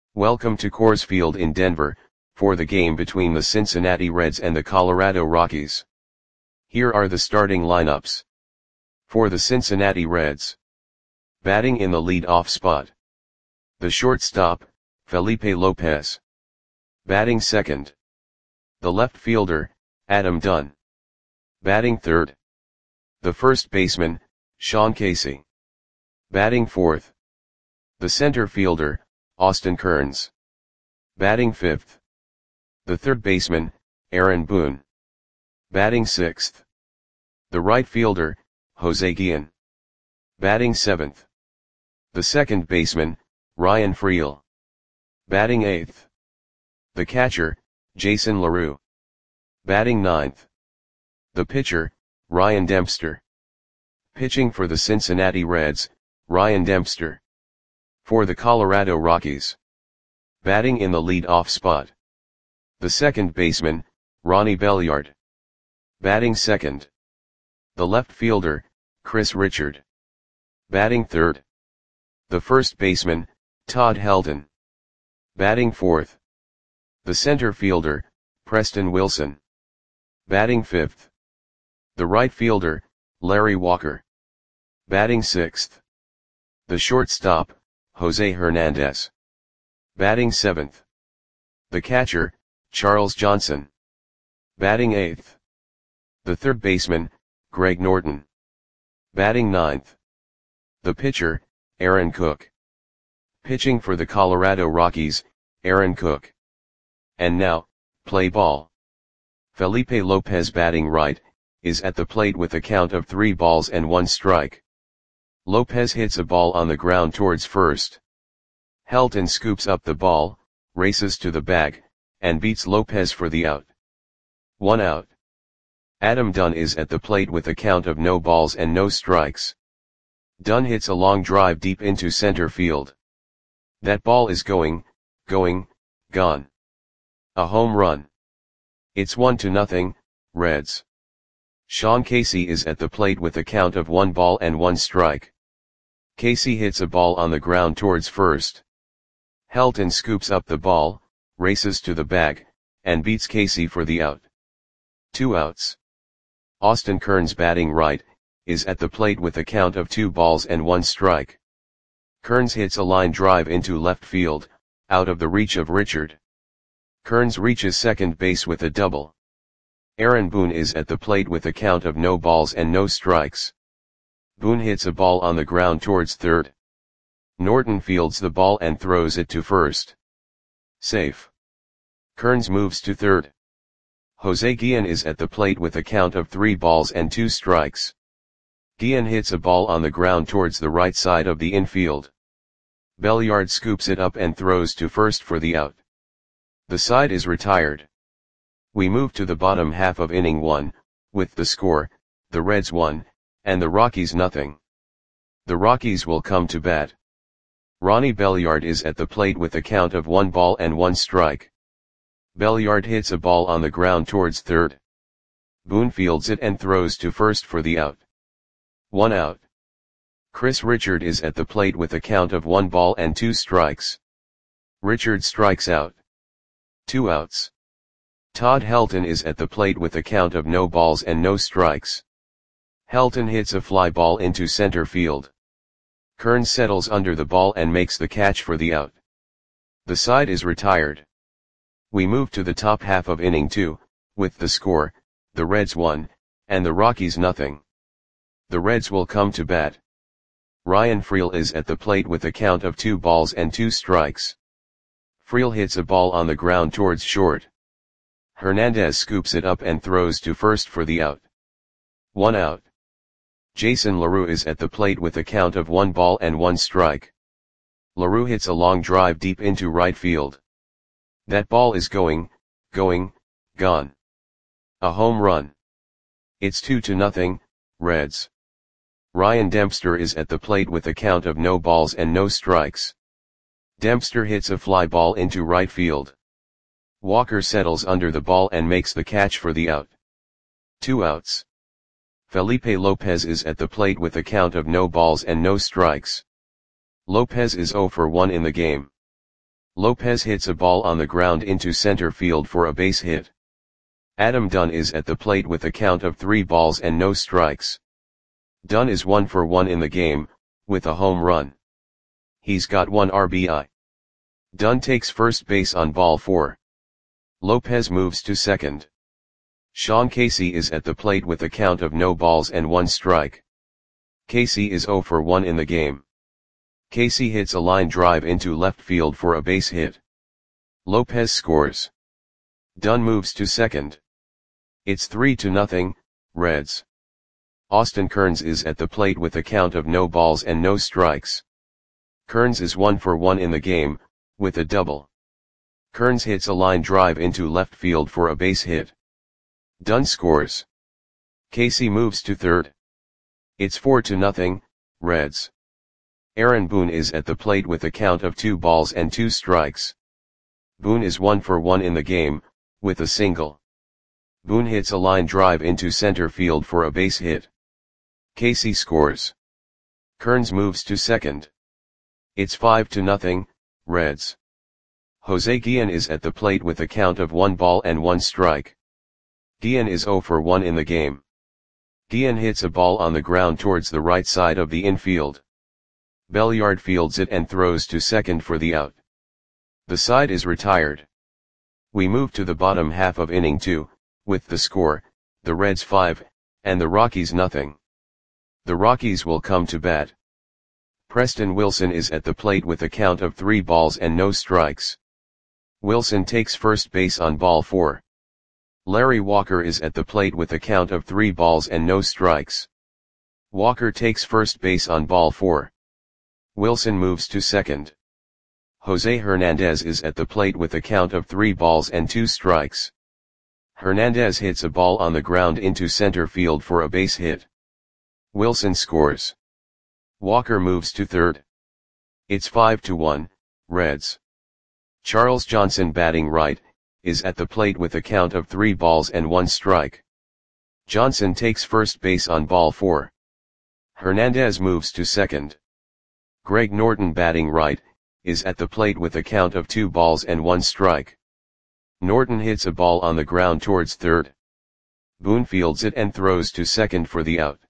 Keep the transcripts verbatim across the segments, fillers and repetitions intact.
Welcome to Coors Field in Denver, for the game between the Cincinnati Reds and the Colorado Rockies. Here are the starting lineups. For the Cincinnati Reds. Batting in the lead-off spot. The shortstop, Felipe Lopez. Batting second. The left fielder, Adam Dunn. Batting third. The first baseman, Sean Casey. Batting fourth. The center fielder, Austin Kearns. Batting fifth. The third baseman, Aaron Boone. Batting sixth. The right fielder, Jose Guillen. Batting seventh. The second baseman, Ryan Freel. Batting eighth. The catcher, Jason LaRue. Batting ninth. The pitcher, Ryan Dempster. Pitching for the Cincinnati Reds, Ryan Dempster. For the Colorado Rockies. Batting in the lead-off spot. The second baseman, Ronnie Belliard. Batting second. The left fielder, Chris Richard. Batting third. The first baseman, Todd Helton. Batting fourth. The center fielder, Preston Wilson. Batting fifth. The right fielder, Larry Walker. Batting sixth. The shortstop, Jose Hernandez. Batting seventh. The catcher, Charles Johnson. Batting eighth. The third baseman, Greg Norton. Batting ninth. The pitcher, Aaron Cook. Pitching for the Colorado Rockies, Aaron Cook. And now, play ball. Felipe Lopez batting right, is at the plate with a count of three balls and one strike. Lopez hits a ball on the ground towards first. Helton scoops up the ball, races to the bag, and beats Lopez for the out. One out. Adam Dunn is at the plate with a count of no balls and no strikes. Dunn hits a long drive deep into center field. That ball is going, going, gone. A home run. It's one to nothing, Reds. Sean Casey is at the plate with a count of one ball and one strike. Casey hits a ball on the ground towards first. Helton scoops up the ball, races to the bag, and beats Casey for the out. Two outs. Austin Kearns batting right, is at the plate with a count of two balls and one strike. Kearns hits a line drive into left field, out of the reach of Richard. Kearns reaches second base with a double. Aaron Boone is at the plate with a count of no balls and no strikes. Boone hits a ball on the ground towards third. Norton fields the ball and throws it to first. Safe. Kearns moves to third. Jose Guillen is at the plate with a count of three balls and two strikes. Guillen hits a ball on the ground towards the right side of the infield. Belliard scoops it up and throws to first for the out. The side is retired. We move to the bottom half of inning one, with the score, the Reds one, and the Rockies nothing. The Rockies will come to bat. Ronnie Belliard is at the plate with a count of one ball and one strike. Belliard hits a ball on the ground towards third. Boone fields it and throws to first for the out. One out. Chris Richard is at the plate with a count of one ball and two strikes. Richard strikes out. Two outs. Todd Helton is at the plate with a count of no balls and no strikes. Helton hits a fly ball into center field. Kearns settles under the ball and makes the catch for the out. The side is retired. We move to the top half of inning two, with the score, the Reds one, and the Rockies nothing. The Reds will come to bat. Ryan Freel is at the plate with a count of two balls and two strikes. Freel hits a ball on the ground towards short. Hernandez scoops it up and throws to first for the out. One out. Jason LaRue is at the plate with a count of one ball and one strike. LaRue hits a long drive deep into right field. That ball is going, going, gone. A home run. It's two to nothing, Reds. Ryan Dempster is at the plate with a count of no balls and no strikes. Dempster hits a fly ball into right field. Walker settles under the ball and makes the catch for the out. Two outs. Felipe Lopez is at the plate with a count of no balls and no strikes. Lopez is zero for one in the game. Lopez hits a ball on the ground into center field for a base hit. Adam Dunn is at the plate with a count of three balls and no strikes. Dunn is one for one in the game, with a home run. He's got one R B I. Dunn takes first base on ball four. Lopez moves to second. Sean Casey is at the plate with a count of no balls and one strike. Casey is zero for one in the game. Casey hits a line drive into left field for a base hit. Lopez scores. Dunn moves to second. It's three to nothing, Reds. Austin Kearns is at the plate with a count of no balls and no strikes. Kearns is one for one in the game, with a double. Kearns hits a line drive into left field for a base hit. Dunn scores. Casey moves to third. It's four to nothing, Reds. Aaron Boone is at the plate with a count of two balls and two strikes. Boone is one for one in the game, with a single. Boone hits a line drive into center field for a base hit. Casey scores. Kearns moves to second. It's five to nothing, Reds. Jose Guillen is at the plate with a count of one ball and one strike. Guillen is zero for one in the game. Guillen hits a ball on the ground towards the right side of the infield. Belliard fields it and throws to second for the out. The side is retired. We move to the bottom half of inning two, with the score, the Reds five, and the Rockies nothing. The Rockies will come to bat. Preston Wilson is at the plate with a count of three balls and no strikes. Wilson takes first base on ball four. Larry Walker is at the plate with a count of three balls and no strikes. Walker takes first base on ball four. Wilson moves to second. Jose Hernandez is at the plate with a count of three balls and two strikes. Hernandez hits a ball on the ground into center field for a base hit. Wilson scores. Walker moves to third. It's five to one, Reds. Charles Johnson, batting right, is at the plate with a count of three balls and one strike. Johnson takes first base on ball four. Hernandez moves to second. Greg Norton, batting right, is at the plate with a count of two balls and one strike. Norton hits a ball on the ground towards third. Boone fields it and throws to second for the out.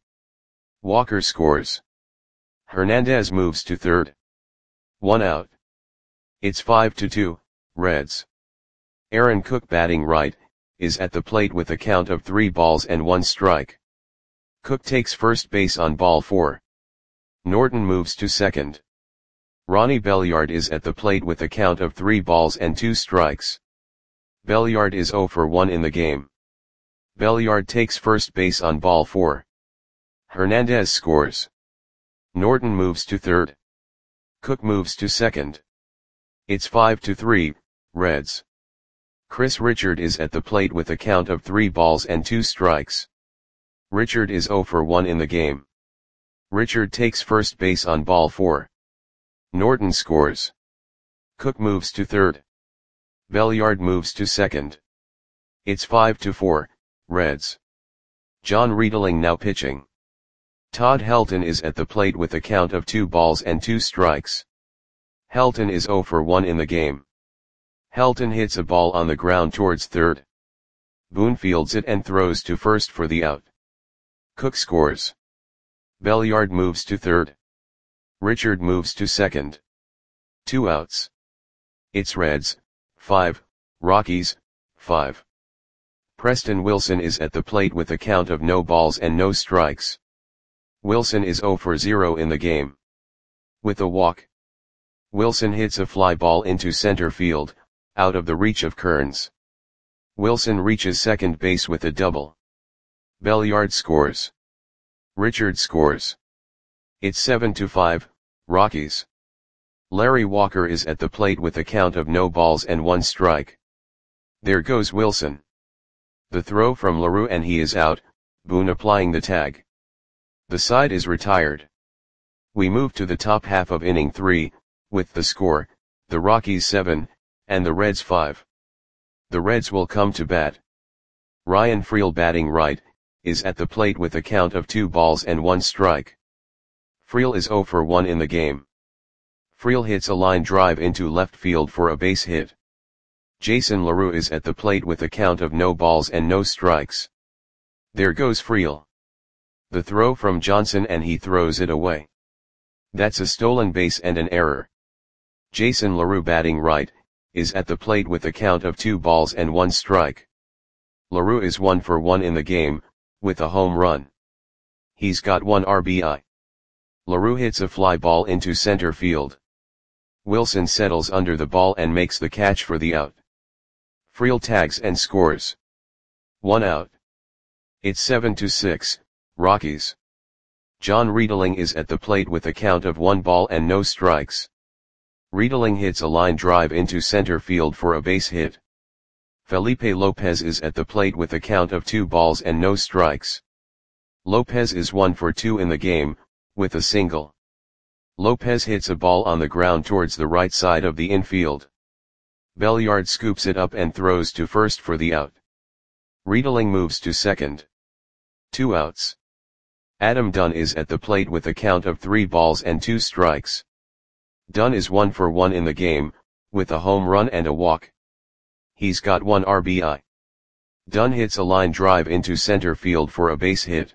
Walker scores. Hernandez moves to third. One out. It's five to two, Reds. Aaron Cook, batting right, is at the plate with a count of three balls and one strike. Cook takes first base on ball four. Norton moves to second. Ronnie Belliard is at the plate with a count of three balls and two strikes. Belliard is zero for one in the game. Belliard takes first base on ball four. Hernandez scores. Norton moves to third. Cook moves to second. It's five to three, Reds. Chris Richard is at the plate with a count of three balls and two strikes. Richard is zero for one in the game. Richard takes first base on ball four. Norton scores. Cook moves to third. Belliard moves to second. It's five to four, Reds. John Riedling now pitching. Todd Helton is at the plate with a count of two balls and two strikes. Helton is zero for one in the game. Helton hits a ball on the ground towards third. Boone fields it and throws to first for the out. Cook scores. Belliard moves to third. Richard moves to second. Two outs. It's Reds, five, Rockies, five. Preston Wilson is at the plate with a count of no balls and no strikes. Wilson is zero for zero in the game. With a walk. Wilson hits a fly ball into center field, out of the reach of Kearns. Wilson reaches second base with a double. Belliard scores. Richard scores. It's seven to five, Rockies. Larry Walker is at the plate with a count of no balls and one strike. There goes Wilson. The throw from LaRue and he is out, Boone applying the tag. The side is retired. We move to the top half of inning three, with the score, the Rockies seven, and the Reds five. The Reds will come to bat. Ryan Freel, batting right, is at the plate with a count of two balls and one strike. Freel is zero for one in the game. Friel hits a line drive into left field for a base hit. Jason LaRue is at the plate with a count of no balls and no strikes. There goes Friel. The throw from Johnson and he throws it away. That's a stolen base and an error. Jason LaRue, batting right, is at the plate with a count of two balls and one strike. LaRue is one for one in the game, with a home run. He's got one R B I. LaRue hits a fly ball into center field. Wilson settles under the ball and makes the catch for the out. Friel tags and scores. One out. It's seven to six, Rockies. John Riedling is at the plate with a count of one ball and no strikes. Riedling hits a line drive into center field for a base hit. Felipe Lopez is at the plate with a count of two balls and no strikes. Lopez is one for two in the game, with a single. Lopez hits a ball on the ground towards the right side of the infield. Belliard scoops it up and throws to first for the out. Riedling moves to second. Two outs. Adam Dunn is at the plate with a count of three balls and two strikes. Dunn is one for one in the game, with a home run and a walk. He's got one R B I. Dunn hits a line drive into center field for a base hit.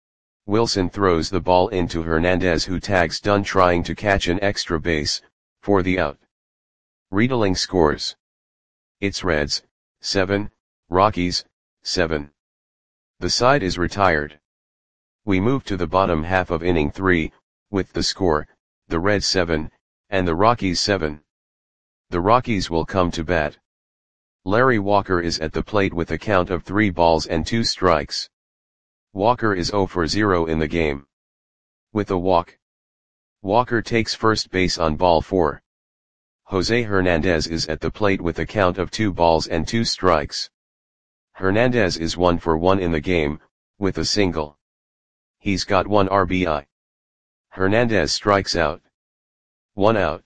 Wilson throws the ball into Hernandez, who tags Dunn trying to catch an extra base, for the out. Riedling scores. It's Reds, seven, Rockies, seven. The side is retired. We move to the bottom half of inning three, with the score, the Reds seven, and the Rockies seven. The Rockies will come to bat. Larry Walker is at the plate with a count of three balls and two strikes. Walker is zero for zero in the game. With a walk. Walker takes first base on ball four. Jose Hernandez is at the plate with a count of two balls and two strikes. Hernandez is one for one in the game, with a single. He's got one R B I. Hernandez strikes out. One out.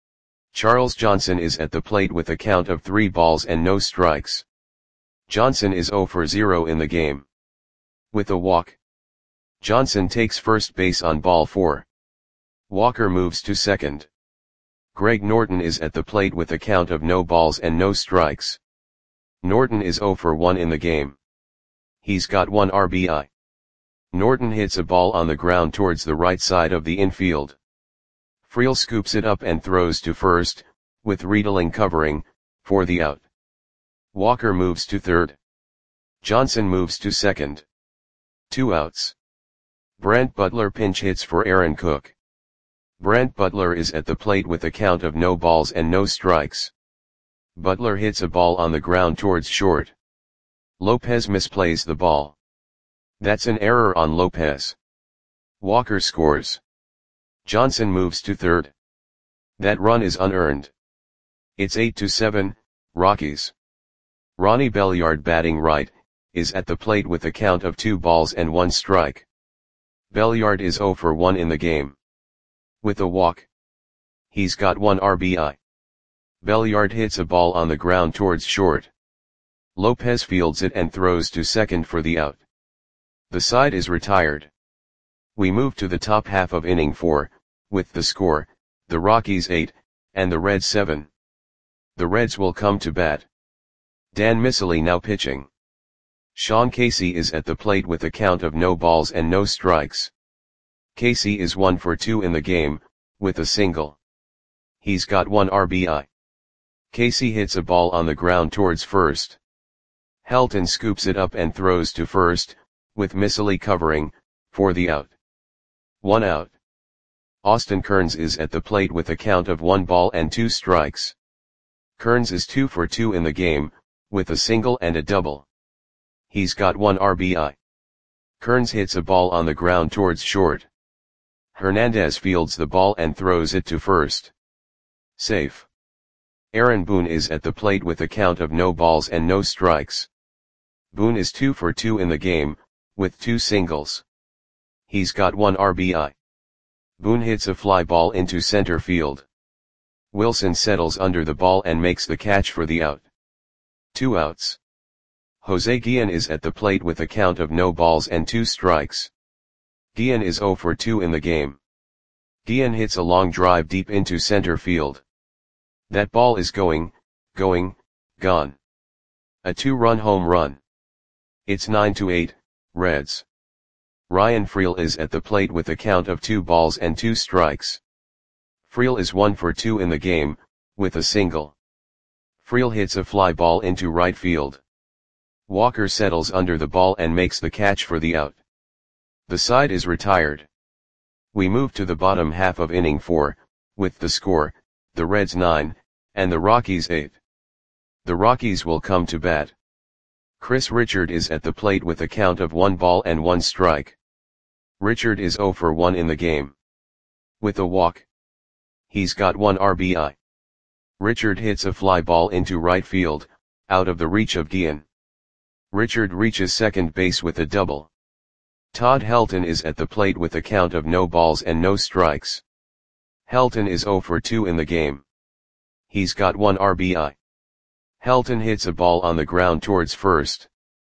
Charles Johnson is at the plate with a count of three balls and no strikes. Johnson is zero for zero in the game. With a walk. Johnson takes first base on ball four. Walker moves to second. Greg Norton is at the plate with a count of no balls and no strikes. Norton is zero for one in the game. He's got one R B I. Norton hits a ball on the ground towards the right side of the infield. Friel scoops it up and throws to first, with Riedling covering, for the out. Walker moves to third. Johnson moves to second. Two outs. Brant Butler pinch hits for Aaron Cook. Brant Butler is at the plate with a count of no balls and no strikes. Butler hits a ball on the ground towards short. Lopez misplays the ball. That's an error on Lopez. Walker scores. Johnson moves to third. That run is unearned. It's eight to seven, Rockies. Ronnie Belliard, batting right, is at the plate with a count of two balls and one strike. Belliard is zero for one in the game. With a walk. He's got one R B I. Belliard hits a ball on the ground towards short. Lopez fields it and throws to second for the out. The side is retired. We move to the top half of inning four, with the score, the Rockies eight, and the Reds seven. The Reds will come to bat. Dan Miceli now pitching. Sean Casey is at the plate with a count of no balls and no strikes. Casey is one for two in the game, with a single. He's got one R B I. Casey hits a ball on the ground towards first. Helton scoops it up and throws to first, with Miceli covering, for the out. One out. Austin Kearns is at the plate with a count of one ball and two strikes. Kearns is two for two in the game, with a single and a double. He's got one R B I. Kearns hits a ball on the ground towards short. Hernandez fields the ball and throws it to first. Safe. Aaron Boone is at the plate with a count of no balls and no strikes. Boone is two for two in the game, with two singles. He's got one R B I. Boone hits a fly ball into center field. Wilson settles under the ball and makes the catch for the out. Two outs. Jose Guillen is at the plate with a count of no balls and two strikes. Guillen is zero for two in the game. Guillen hits a long drive deep into center field. That ball is going, going, gone. A two-run home run. It's nine to eight, Reds. Ryan Freel is at the plate with a count of two balls and two strikes. Freel is one for two in the game, with a single. Freel hits a fly ball into right field. Walker settles under the ball and makes the catch for the out. The side is retired. We move to the bottom half of inning four, with the score, the Reds nine, and the Rockies eight. The Rockies will come to bat. Chris Richard is at the plate with a count of one ball and one strike. Richard is zero for one in the game. With a walk. He's got one R B I. Richard hits a fly ball into right field, out of the reach of Guillen. Richard reaches second base with a double. Todd Helton is at the plate with a count of no balls and no strikes. Helton is zero for two in the game. He's got one R B I. Helton hits a ball on the ground towards first.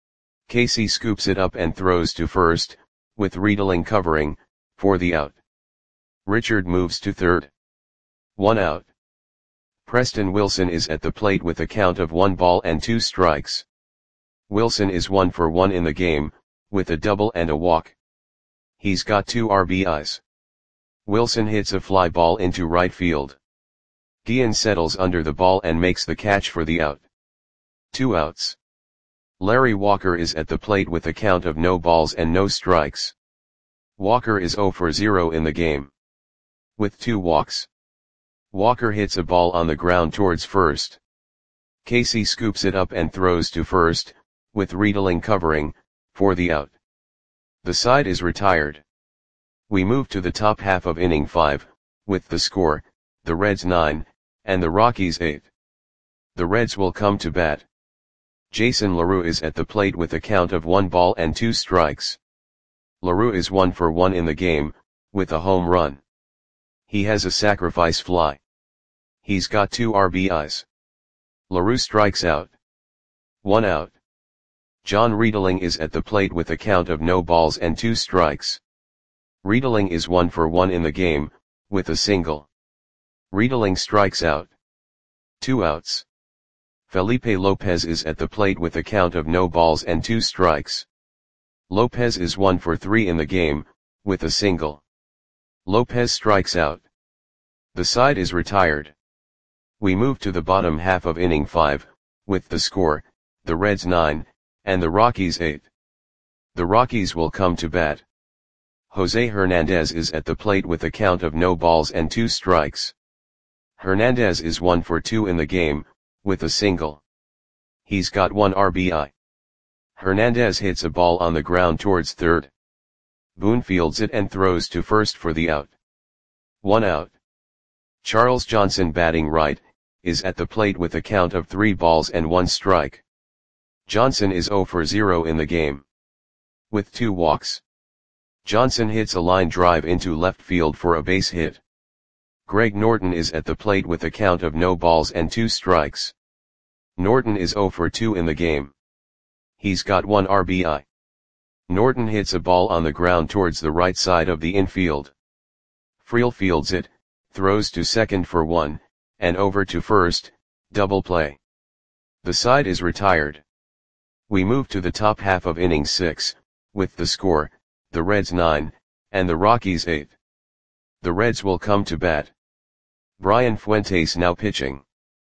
Casey scoops it up and throws to first, with Riedling covering, for the out. Richard moves to third. One out. Preston Wilson is at the plate with a count of one ball and two strikes. Wilson is one for one in the game, with a double and a walk. He's got two R B Is. Wilson hits a fly ball into right field. Guillen settles under the ball and makes the catch for the out. Two outs. Larry Walker is at the plate with a count of no balls and no strikes. Walker is zero for zero in the game. With two walks. Walker hits a ball on the ground towards first. Casey scoops it up and throws to first, with Riedling covering, for the out. The side is retired. We move to the top half of inning five, with the score, the Reds nine, and the Rockies eight. The Reds will come to bat. Jason LaRue is at the plate with a count of one ball and two strikes. LaRue is one for one in the game, with a home run. He has a sacrifice fly. He's got two R B Is. LaRue strikes out. One out. John Riedling is at the plate with a count of no balls and two strikes. Riedling is one for one in the game, with a single. Riedling strikes out. Two outs. Felipe Lopez is at the plate with a count of no balls and two strikes. Lopez is one for three in the game, with a single. Lopez strikes out. The side is retired. We move to the bottom half of inning five, with the score, the Reds nine, and the Rockies eight. The Rockies will come to bat. Jose Hernandez is at the plate with a count of no balls and two strikes. Hernandez is one for two in the game, with a single. He's got one R B I. Hernandez hits a ball on the ground towards third. Boone fields it and throws to first for the out. One out. Charles Johnson, batting right, is at the plate with a count of three balls and one strike. Johnson is zero for zero in the game. With two walks. Johnson hits a line drive into left field for a base hit. Greg Norton is at the plate with a count of no balls and two strikes. Norton is zero for two in the game. He's got one R B I. Norton hits a ball on the ground towards the right side of the infield. Freel fields it, throws to second for one, and over to first, double play. The side is retired. We move to the top half of inning six, with the score, the Reds nine, and the Rockies eight. The Reds will come to bat. Brian Fuentes now pitching.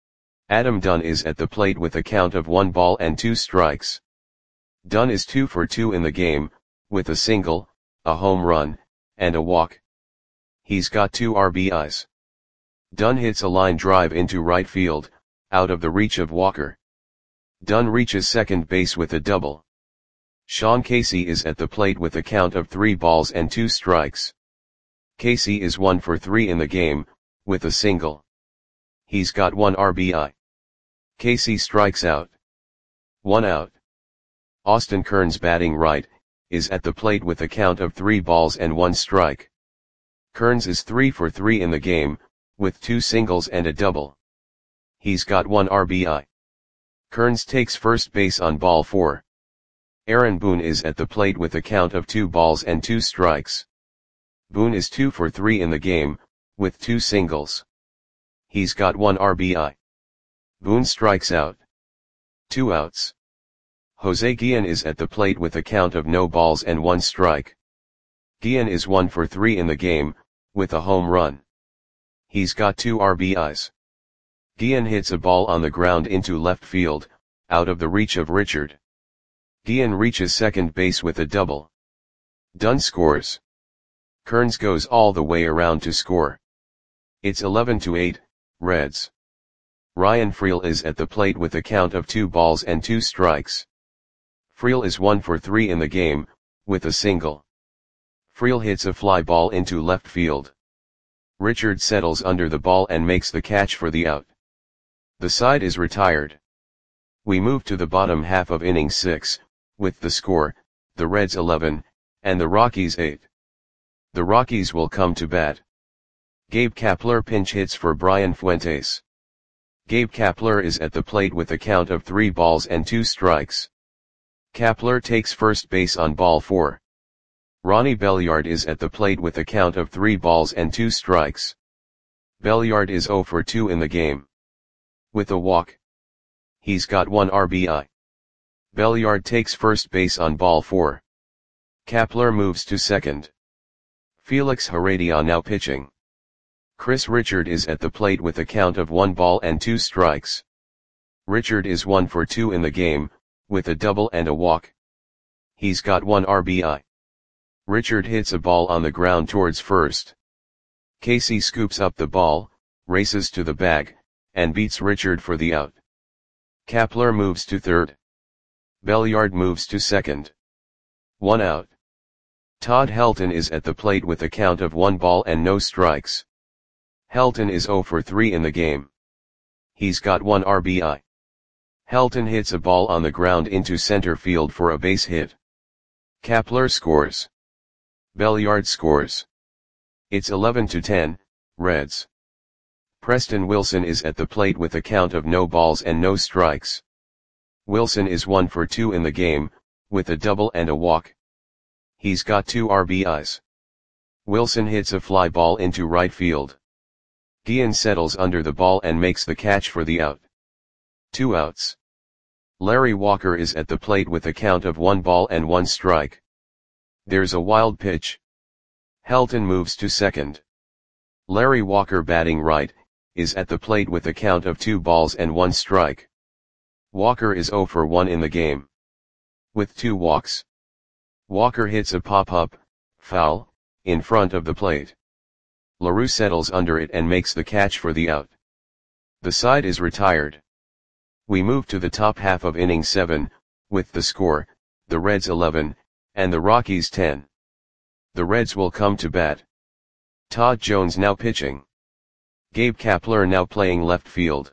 Adam Dunn is at the plate with a count of one ball and two strikes. Dunn is two for two in the game, with a single, a home run, and a walk. He's got two R B Is. Dunn hits a line drive into right field, out of the reach of Walker. Dunn reaches second base with a double. Sean Casey is at the plate with a count of three balls and two strikes. Casey is one for three in the game, with a single, a home run, and a walk. He's got two R B Is. Dunn hits a line drive into right field, out of the reach of Walker. Dunn reaches second base with a double. Sean Casey is at the plate with a count of three balls and two strikes. Casey is one for three in the game, with a single. He's got one R B I. Casey strikes out. One out. Austin Kearns, batting right, is at the plate with a count of three balls and one strike. Kearns is three for three in the game, with two singles and a double. He's got one R B I. Kearns takes first base on ball four. Aaron Boone is at the plate with a count of two balls and two strikes. Boone is two for three in the game, with two singles. He's got one R B I. Boone strikes out. Two outs. Jose Guillen is at the plate with a count of no balls and one strike. Guillen is one for three in the game, with a home run. He's got two R B Is. Guillen hits a ball on the ground into left field, out of the reach of Richard. Guillen reaches second base with a double. Dunn scores. Kearns goes all the way around to score. It's eleven to eight, Reds. Ryan Freel is at the plate with a count of two balls and two strikes. Freel is one for three in the game, with a single. Freel hits a fly ball into left field. Richard settles under the ball and makes the catch for the out. The side is retired. We move to the bottom half of inning six, with the score, the Reds eleven, and the Rockies eight. The Rockies will come to bat. Gabe Kapler pinch hits for Brian Fuentes. Gabe Kapler is at the plate with a count of three balls and two strikes. Kapler takes first base on ball four. Ronnie Belliard is at the plate with a count of three balls and two strikes. Belliard is zero for two in the game. With a walk. He's got one R B I. Belliard takes first base on ball four. Kapler moves to second. Felix Heredia now pitching. Chris Richard is at the plate with a count of one ball and two strikes. Richard is one for two in the game, with a double and a walk. He's got one R B I. Richard hits a ball on the ground towards first. Casey scoops up the ball, races to the bag, and beats Richard for the out. Kapler moves to third. Belliard moves to second. One out. Todd Helton is at the plate with a count of one ball and no strikes. Helton is zero for three in the game. He's got one R B I. Helton hits a ball on the ground into center field for a base hit. Kapler scores. Belliard scores. It's eleven to ten, Reds. Preston Wilson is at the plate with a count of no balls and no strikes. Wilson is one for two in the game, with a double and a walk. He's got two R B Is. Wilson hits a fly ball into right field. Guillen settles under the ball and makes the catch for the out. Two outs. Larry Walker is at the plate with a count of one ball and one strike. There's a wild pitch. Helton moves to second. Larry Walker, batting right, is at the plate with a count of two balls and one strike. Walker is zero for one in the game. With two walks. Walker hits a pop-up, foul, in front of the plate. LaRue settles under it and makes the catch for the out. The side is retired. We move to the top half of inning seven, with the score, the Reds eleven, and the Rockies ten. The Reds will come to bat. Todd Jones now pitching. Gabe Kapler now playing left field.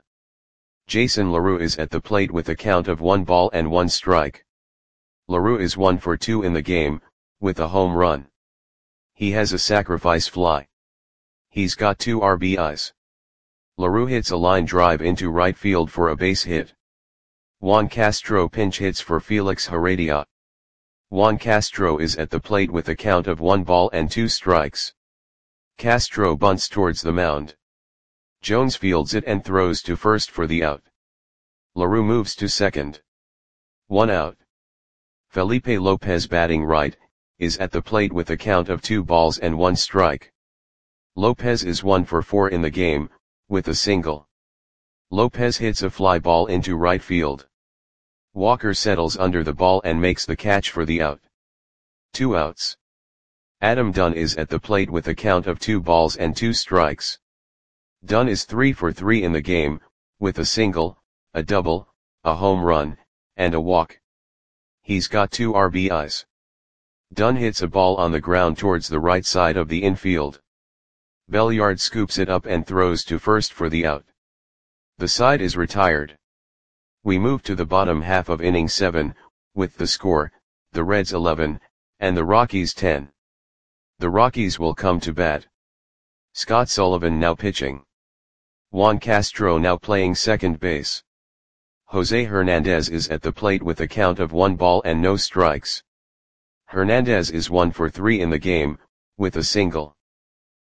Jason LaRue is at the plate with a count of one ball and one strike. LaRue is one for two in the game, with a home run. He has a sacrifice fly. He's got two R B Is. LaRue hits a line drive into right field for a base hit. Juan Castro pinch hits for Felix Heredia. Juan Castro is at the plate with a count of one ball and two strikes. Castro bunts towards the mound. Jones fields it and throws to first for the out. LaRue moves to second. One out. Felipe Lopez, batting right, is at the plate with a count of two balls and one strike. Lopez is one for four in the game, with a single. Lopez hits a fly ball into right field. Walker settles under the ball and makes the catch for the out. Two outs. Adam Dunn is at the plate with a count of two balls and two strikes. Dunn is three for three in the game, with a single, a double, a home run, and a walk. He's got two R B Is. Dunn hits a ball on the ground towards the right side of the infield. Belliard scoops it up and throws to first for the out. The side is retired. We move to the bottom half of inning seven, with the score, the Reds eleven, and the Rockies ten. The Rockies will come to bat. Scott Sullivan now pitching. Juan Castro now playing second base. Jose Hernandez is at the plate with a count of one ball and no strikes. Hernandez is one for three in the game, with a single.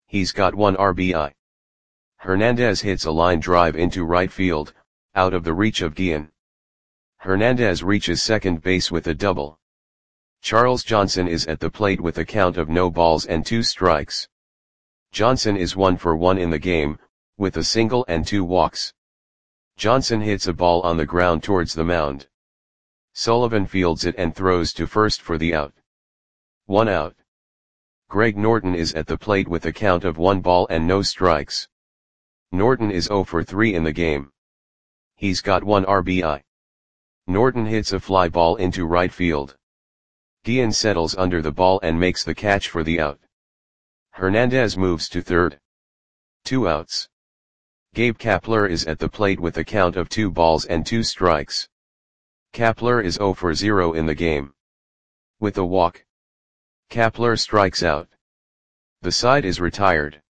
He's got one R B I. Hernandez hits a line drive into right field, out of the reach of Guillen. Hernandez reaches second base with a double. Charles Johnson is at the plate with a count of no balls and two strikes. Johnson is one for one in the game, with a single and two walks. Johnson hits a ball on the ground towards the mound. Sullivan fields it and throws to first for the out. One out. Greg Norton is at the plate with a count of one ball and no strikes. Norton is zero for three in the game. He's got one R B I. Norton hits a fly ball into right field. Guillen settles under the ball and makes the catch for the out. Hernandez moves to third. Two outs. Gabe Kapler is at the plate with a count of two balls and two strikes. Kapler is zero for zero in the game. With a walk, Kapler strikes out. The side is retired.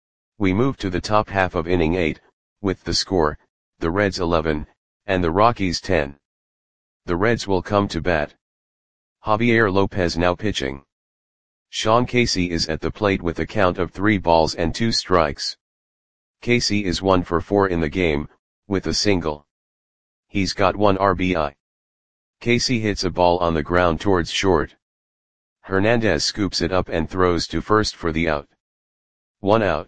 We move to the top half of inning eight, with the score, the Reds eleven, and the Rockies ten. The Reds will come to bat. Javier Lopez now pitching. Sean Casey is at the plate with a count of three balls and two strikes. Casey is one for four in the game, with a single. He's got one R B I. Casey hits a ball on the ground towards short. Hernandez scoops it up and throws to first for the out. One out.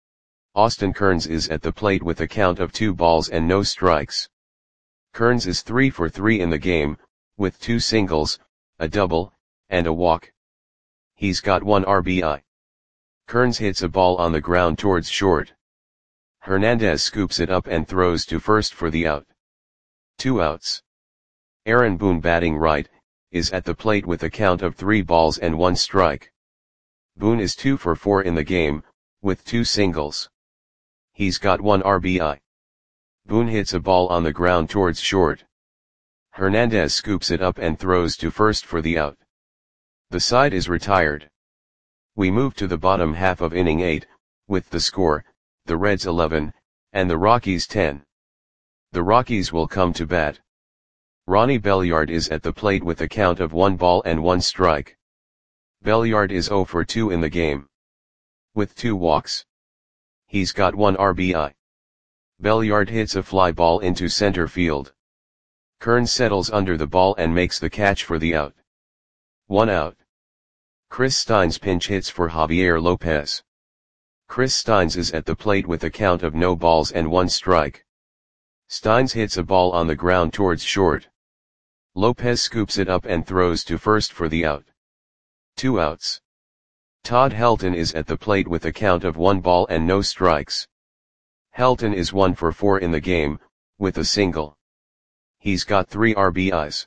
Austin Kearns is at the plate with a count of two balls and no strikes. Kearns is three for three in the game, with two singles, a double, and a walk. He's got one R B I. Kearns hits a ball on the ground towards short. Hernandez scoops it up and throws to first for the out. Two outs. Aaron Boone batting right, is at the plate with a count of three balls and one strike. Boone is two for four in the game, with two singles. He's got one R B I. Boone hits a ball on the ground towards short. Hernandez scoops it up and throws to first for the out. The side is retired. We move to the bottom half of inning eight, with the score, the Reds eleven, and the Rockies ten. The Rockies will come to bat. Ronnie Belliard is at the plate with a count of one ball and one strike. Belliard is zero for two in the game. With two walks. He's got one R B I. Belliard hits a fly ball into center field. Kearns settles under the ball and makes the catch for the out. One out. Chris Steins pinch hits for Javier Lopez. Chris Steins is at the plate with a count of no balls and one strike. Steins hits a ball on the ground towards short. Lopez scoops it up and throws to first for the out. Two outs. Todd Helton is at the plate with a count of one ball and no strikes. Helton is one for four in the game, with a single. He's got three R B Is.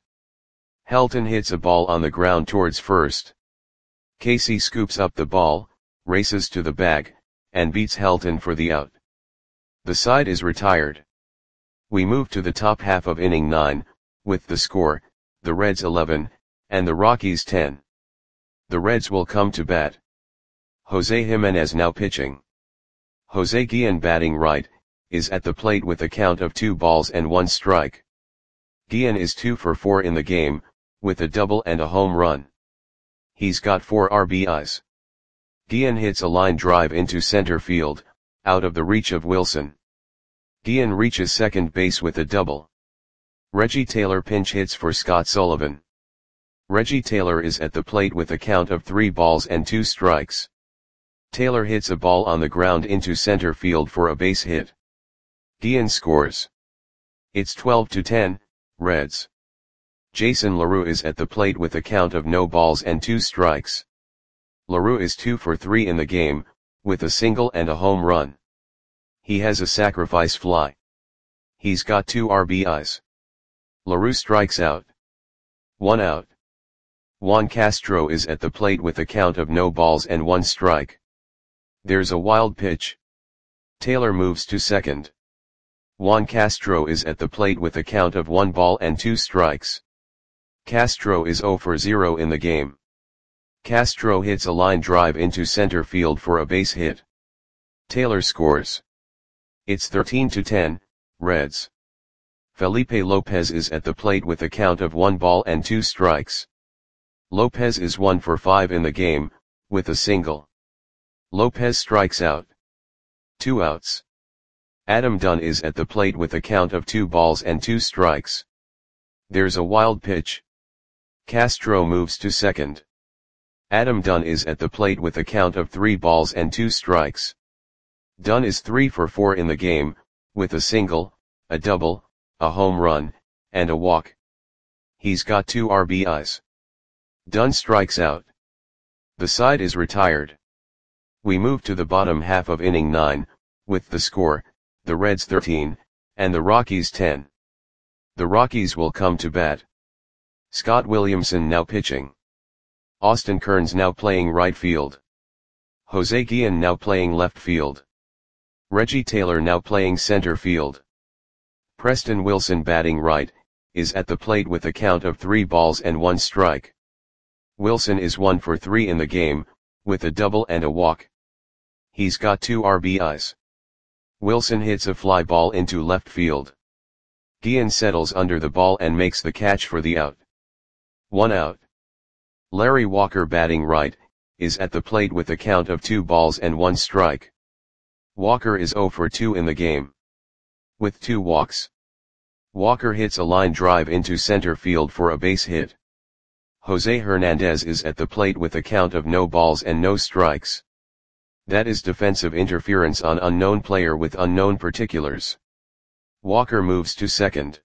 Helton hits a ball on the ground towards first. Casey scoops up the ball, races to the bag, and beats Helton for the out. The side is retired. We move to the top half of inning nine, with the score, the Reds eleven, and the Rockies ten. The Reds will come to bat. Jose Jimenez now pitching. Jose Guillen batting right, is at the plate with a count of two balls and one strike. Guillen is two for four in the game, with a double and a home run. He's got four R B Is. Guillen hits a line drive into center field, out of the reach of Wilson. Guillen reaches second base with a double. Reggie Taylor pinch hits for Scott Sullivan. Reggie Taylor is at the plate with a count of three balls and two strikes. Taylor hits a ball on the ground into center field for a base hit. Guillen scores. It's twelve to ten, Reds. Jason LaRue is at the plate with a count of no balls and two strikes. LaRue is two for three in the game, with a single and a home run. He has a sacrifice fly. He's got two R B Is. LaRue strikes out. One out. Juan Castro is at the plate with a count of no balls and one strike. There's a wild pitch. Taylor moves to second. Juan Castro is at the plate with a count of one ball and two strikes. Castro is zero for zero in the game. Castro hits a line drive into center field for a base hit. Taylor scores. It's thirteen to ten, Reds. Felipe Lopez is at the plate with a count of one ball and two strikes. Lopez is one for five in the game, with a single. Lopez strikes out. Two outs. Adam Dunn is at the plate with a count of two balls and two strikes. There's a wild pitch. Castro moves to second. Adam Dunn is at the plate with a count of three balls and two strikes. Dunn is three for four in the game, with a single, a double, a home run, and a walk. He's got two R B Is. Dunn strikes out. The side is retired. We move to the bottom half of inning nine, with the score, the Reds thirteen, and the Rockies ten. The Rockies will come to bat. Scott Williamson now pitching. Austin Kearns now playing right field. Jose Guillen now playing left field. Reggie Taylor now playing center field. Preston Wilson batting right, is at the plate with a count of three balls and one strike. Wilson is one for three in the game, with a double and a walk. He's got two R B Is. Wilson hits a fly ball into left field. Guillen settles under the ball and makes the catch for the out. One out. Larry Walker batting right, is at the plate with a count of two balls and one strike. Walker is zero for two in the game. With two walks. Walker hits a line drive into center field for a base hit. Jose Hernandez is at the plate with a count of no balls and no strikes. That is defensive interference on unknown player with unknown particulars. Walker moves to second.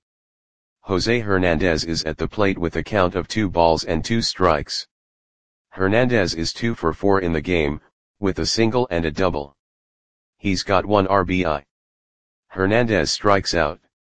Jose Hernandez is at the plate with a count of two balls and two strikes. Hernandez is two for four in the game, with a single and a double. He's got one R B I. Hernandez strikes out.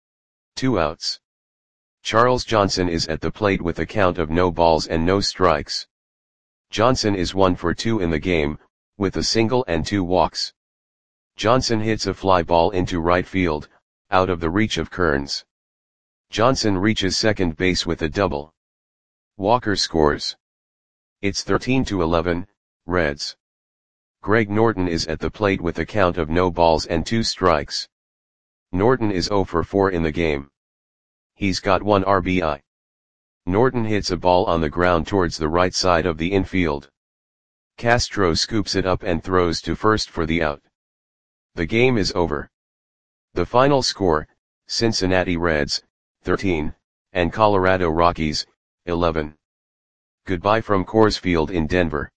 Two outs. Charles Johnson is at the plate with a count of no balls and no strikes. Johnson is one for two in the game, with a single and two walks. Johnson hits a fly ball into right field, out of the reach of Kearns. Johnson reaches second base with a double. Walker scores. It's thirteen to eleven, Reds. Greg Norton is at the plate with a count of no balls and two strikes. Norton is zero for four in the game. He's got one R B I. Norton hits a ball on the ground towards the right side of the infield. Castro scoops it up and throws to first for the out. The game is over. The final score, Cincinnati Reds, thirteen, and Colorado Rockies, eleven. Goodbye from Coors Field in Denver.